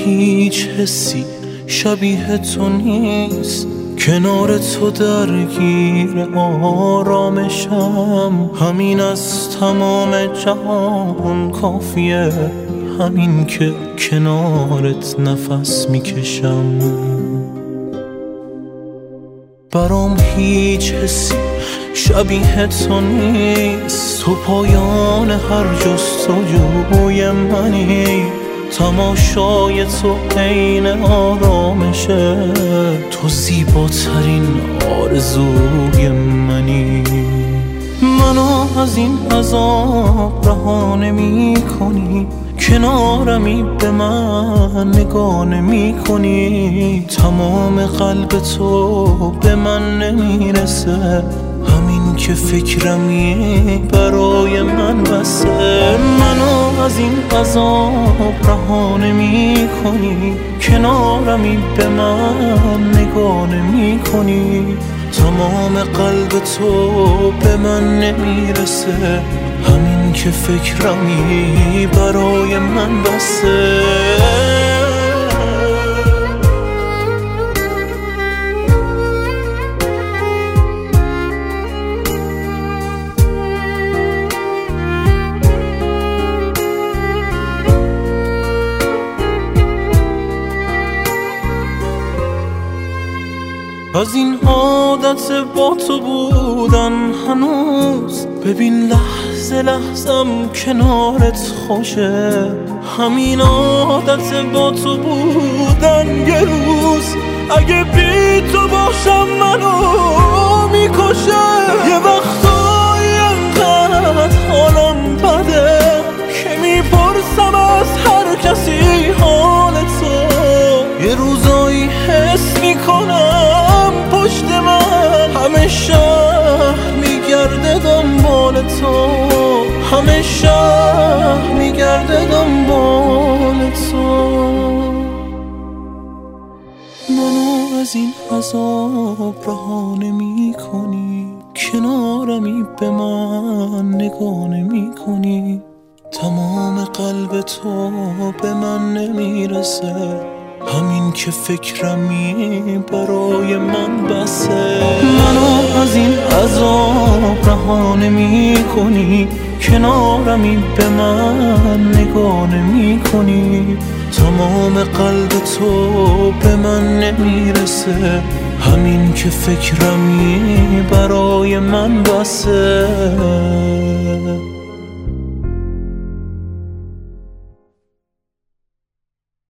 هیچ حسی شبیه تو نیست، کنار تو درگیر آرامشم. همین از تمام جهان کافیه، همین که کنارت نفس میکشم. برام هیچ حسی شبیه تو نیست، تو پایان هر جستجوی منی. تماشای تو عین آرامشه، تو زیباترین آرزوی منی. منو از این عذاب رها نمی کنی، کنارمی به من نگاه نمی کنی. تمام قلب تو به من نمیرسه، همین که فکرمی برای من بسه. منو از این عذاب رها نمی کنی، کنارمی به من نگاه نمی کنی. تمام قلب تو به من نمیرسه، همین که فکرمی برای من بسه. از این عادت با تو بودن هنوز، ببین لحظه لحظم کنارت خوشه. همین عادت با تو بودن یه روز اگه بی تو باشم منو میکشه. یه وقتایی انقدر حالم بده که میپرسم از هر کسی حال تو. یه روزایی حس میکنم پشت من همه شهر میگرده دنبال تو، همه شهر میگرده دنبال تو. منو از این عذاب رها نمی کنی، کنارمی به من نگاه نمی کنی. تمام قلب تو به من نمیرسه، همین که فکرمی برای من بسه. منو از این عذاب رها نمی کنی، کنارمی به من نگاه نمی کنی. تمام قلب تو به من نمیرسه، همین که فکرمی برای من بسه.